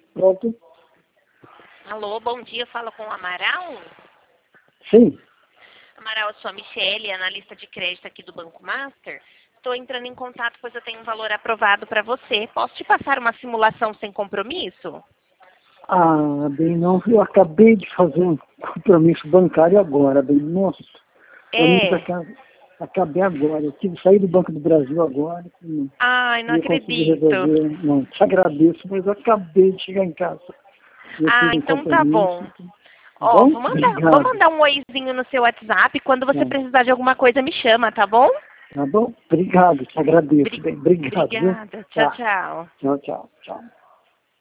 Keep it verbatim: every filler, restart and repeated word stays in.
Pronto. Alô, bom dia, fala com o Amaral. Sim. Amaral, eu sou a Michele, analista de crédito aqui do Banco Master. Estou entrando em contato, pois eu tenho um valor aprovado para você. Posso te passar uma simulação sem compromisso? Ah, bem, não, eu acabei de fazer um compromisso bancário agora, bem, nossa. É. Acabei agora, eu tive que sair do Banco do Brasil agora. Não, Ai, não não consegui acredito. resolver, não, te agradeço, mas eu acabei de chegar em casa. Eu Ah, fiz um então tá compromisso. bom. Tá Ó, bom? vou mandar, vou Obrigado. mandar um oizinho no seu WhatsApp. Quando você Tá, precisar de alguma coisa, me chama, tá bom? tá bom? Obrigado, te agradeço, Bri- bem, obrigado, viu? Obrigada. Tchau, Tá, tchau. tchau, tchau, tchau.